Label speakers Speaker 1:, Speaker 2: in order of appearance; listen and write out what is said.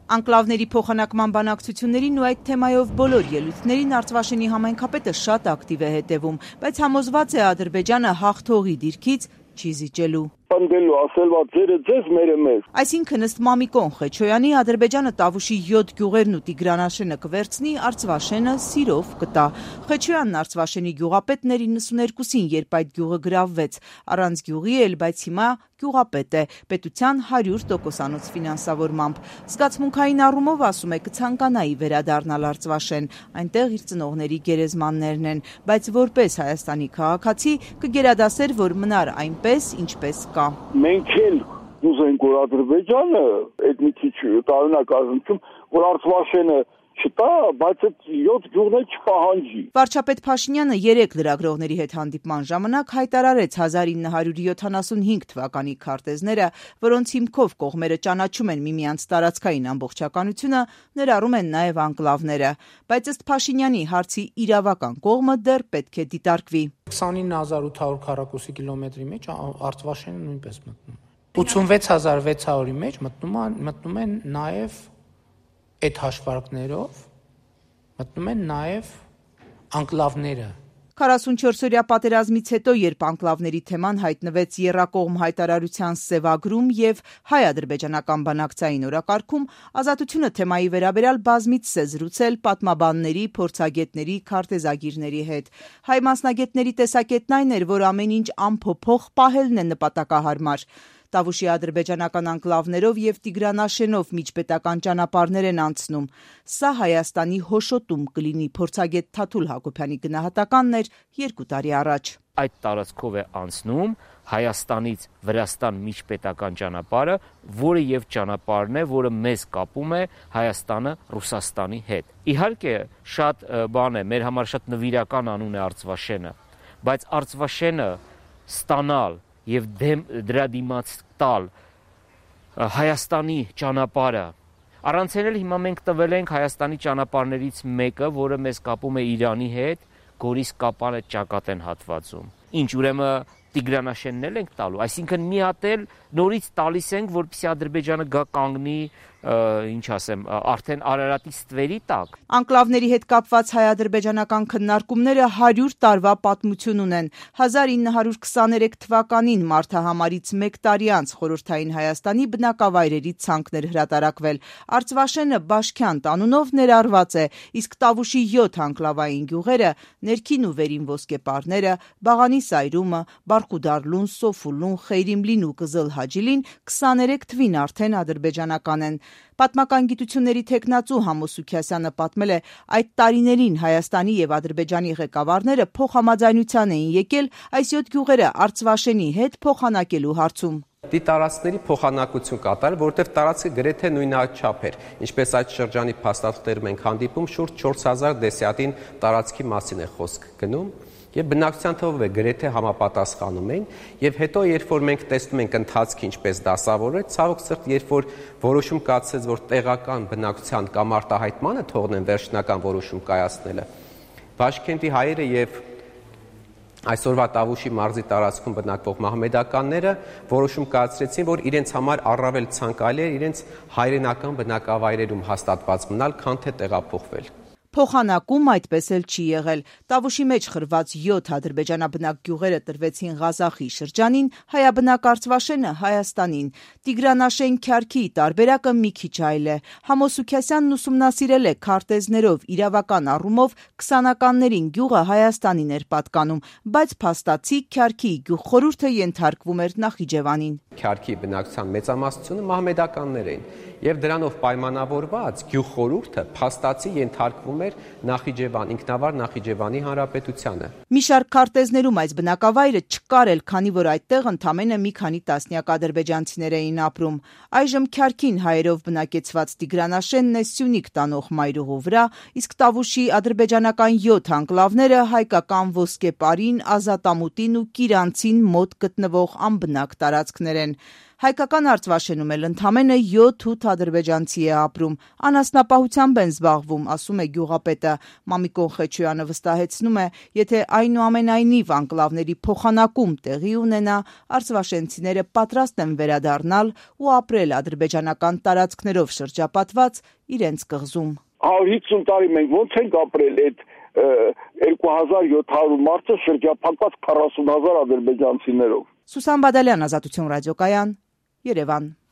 Speaker 1: Անկլավների փոխանակման բանակցություններին ու այդ թեմայով բոլոր ելույթներին Արցվաշենի համայնքապետը շատ ակտիվ է հետևում, բայց համոզված է Ադրբեջանը հաղթողի դիրքից չի զիջելու։
Speaker 2: Պնդելու ասելվա ձերը ձեզ մերը մեզ։
Speaker 1: Այսինքն ըստ Մամիկոն Խեչոյանի Ադրբեջանը Տավուշի 7 գյուղերն ու Տիգրանաշենը կվերցնի, Արցվաշենը սիրով կտա։ Խեչոյանն Արցվաշենի գյուղապետն էր 92-ին, երբ այդ գյուղը գրավվեց, առանց գյուղի էլ, բայց հիմա գյուղապետ է, պետության 100%-անոց ֆինանսավորմամբ։ Զգացմունքային առումով ասում է կցանկանայի վերադառնալ Արցվաշեն, այնտեղ իր ծնողների գերեզմաններն են, բայց որպես Հայաստանի քաղաքացի կգերադասեր, որ մնար այնպես, ինչպես կա։
Speaker 2: Մենք էլ ուզենք, որ Ադրբեջանը այդ մի քիչ տարօրինակ ազնվում, որ Արցվաշենը չտա, բայց այդ 7 գյուղն էլ չպահանջի։
Speaker 1: Վարչապետ Փաշինյանը 3 լրագրողների հետ հանդիպման ժամանակ հայտարարեց 1975 թվականի քարտեզները, որոնց հիմքով կողմերը ճանաչում են միմյանց տարածքային ամբողջականությունը, ներառում են նաև անկլավները, բայց ըստ Փաշինյանի հարցի իրավական կողմը դեռ պետք է դիտարկվի։
Speaker 3: 29800 քառակուսի կիլոմետրի մեջ Արցվաշենը նույնպես մտնում է։ 86600-ի մեջ մտնում են նաև այդ հաշվարկներով մտնում են նաև անկլավները։
Speaker 1: 44-օրյա պատերազմից հետո, երբ անկլավների թեման հայտնվեց եռակողմ հայտարարության սևագրում եւ հայ-ադրբեջանական բանակցային օրակարգում, Ազատությունը թեմայի վերաբերյալ բազմիցս է զրուցել պատմաբանների, փորձագետների, քարտեզագիրների հետ։ Հայ մասնագետների տեսակետն այն էր, որ ամեն ինչ անփոփոխ պահելն է նպատակահարմար։ Տավուշի ադրբեջանական անկլավներով եւ Տիգրանաշենով միջպետական ճանապարհներ են անցնում։ Սա Հայաստանի հոշոտում կլինի, փորձագետ Թաթուլ Հակոբյանի գնահատականն էր 2 տարի առաջ։
Speaker 4: Այդ տարածքով է անցնում Հայաստանից Վրաստան միջպետական ճանապարհը, որը եւ ճանապարհն է, որը մեզ կապում է Հայաստանը Ռուսաստանի հետ։ Իհարկե, շատ բան է, մեր համար շատ նվիրական անուն է Արցվաշենը, բայց Արցվաշենը ստանալ եւ դրա դիմաց տալ Հայաստանի ճանապարհը առանց էլ հիմա մենք տվել ենք Հայաստանի ճանապարհներից մեկը, որը մեզ կապում է Իրանի հետ, Գորիս Կապանը ճակատեն հատվածում։ Ինչ ուրեմն Տիգրանաշենն էլ ենք տալու, այսինքն մի հատ էլ նորից տալիս ենք, որպեսզի Ադրբեջանը գա կանգնի, ինչ ասեմ, արդեն Արարատի ստվերի տակ։
Speaker 1: Անկլավների հետ կապված հայ-ադրբեջանական քննարկումները 100 տարվա պատմություն ունեն։ 1923 թվականին մարդահամարից 1 տարի անց Խորհրդային Հայաստանի բնակավայրերի ցանկներ հրատարակվել։ Արցվաշենը Բաշքյանտ անունով ներառված է, իսկ Տավուշի 7 անկլավային գյուղերը՝ ներքին ու վերին ոսկեպարները, Բաղանի Սայրումը, Բարխուդարլուն, Սոֆուլուն, Խեյրիմլին ու Կզլ Հաջիլին 23 թվին արդեն ադրբեջանական են։ Պատմական գիտությունների թեկնածու Համո Սուքիասյանը պատմել է, այդ տարիներին Հայաստանի եւ Ադրբեջանի ղեկավարները փոխհամաձայնության էին եկել այս 7 գյուղերը Արցվաշենի հետ փոխանակելու հարցում։
Speaker 5: Դի տարածքների փոխանակություն կատարել, որովհետև տարածքը գրեթե նույնաչափ էր, ինչպես այդ շրջանի փաստաթղթերում ենք հանդիպում, շուրջ 4000 դեսյատին տարածքի մասին է խոսք գնում, եւ բնակչության թվով է գրեթե համապատասխանում են, եւ հետո երբ որ մենք տեսնում ենք ընթացքը ինչպես դասավորել, ցավոք սրտ, երբ որ որոշում կայացեց, որ տեղական բնակչության կամ արտահայտմանը թողնեն վերջնական որոշում կայացնելը, Բաշքենտի հայերը եւ այսօրվա Տավուշի մարզի տարածքում բնակվող մահմեդականները որոշում կայացրեցին, որ իրենց համար առավել ցանկալի է իրենց հայրենական բնակավայրերում հաստատված մնալ, քան թե տեղափոխվել։
Speaker 1: Փոխանակում այդպես էլ չի եղել։ Տավուշի մեջ խրված 7 ադրբեջանաբնակ գյուղերը տրվեցին Ղազախի շրջանին, հայաբնակ Արցվաշենը Հայաստանին։ Տիգրանաշեն Քյարքի տարբերակը մի քիչ այլ է։ Համո Սուքիասյանն ուսումնասիրել է քարտեզներով, իրավական առումով 20-ականներին գյուղը Հայաստանին էր պատկանում, բայց փաստացի Քյարքի գյուղխորհուրդը ենթարկվում էր Նախիջևանին։
Speaker 5: Քյարքի բնակչության մեծամասնությունը մահմեդականներ էին, եւ դրանով պայմանավորված գյուղխորհուրդը փաստացի ենթարկվում էր Նախիջևան, ինքնավար Նախիջևանի Հանրապետությանը։
Speaker 1: Մի շարք քարտեզներում այս բնակավայրը չկար էլ, քանի որ այդտեղ ընդամենը մի քանի տասնյակ ադրբեջանցիներ էին ապրում։ Այժմ Քյարքին հայերով բնակեցված Տիգրանաշենն է Սյունիք տանող մայրուղու վրա, իսկ Տավուշի ադրբեջանական 7 անկլավները հայկական Ոսկեպարին, Ազատամուտին ու Կիրանցին մոտ գտնվող անբնակ տարածքներ են։ են։ Հայկական Արցվաշենում էլ ընդամենը 7-8 ադրբեջանցի է ապրում, անասնապահությամբ են զբաղվում, ասում է գյուղապետը։ Մամիկոն Խեչոյանը վստահեցնում է, եթե այնուամենայնիվ անկլավների փոխանակում տեղի ունենա, արցվաշենցիները պատրաստ են վերադառնալ ու ապրել ադրբեջանական տարածքներով շրջապատված իրենց կղզում։
Speaker 2: 150 տարի մենք ոնց ենք ապրել այդ 2700 մարդը շրջափակված 40,000 ադրբեջանցիներով։
Speaker 1: Սուսան Բադալյան, Ազատություն ռադիոկայան, Երևան։